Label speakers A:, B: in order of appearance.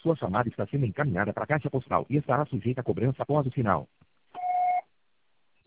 A: Sua chamada está sendo encaminhada para a caixa postal e estará sujeita a cobrança após o sinal.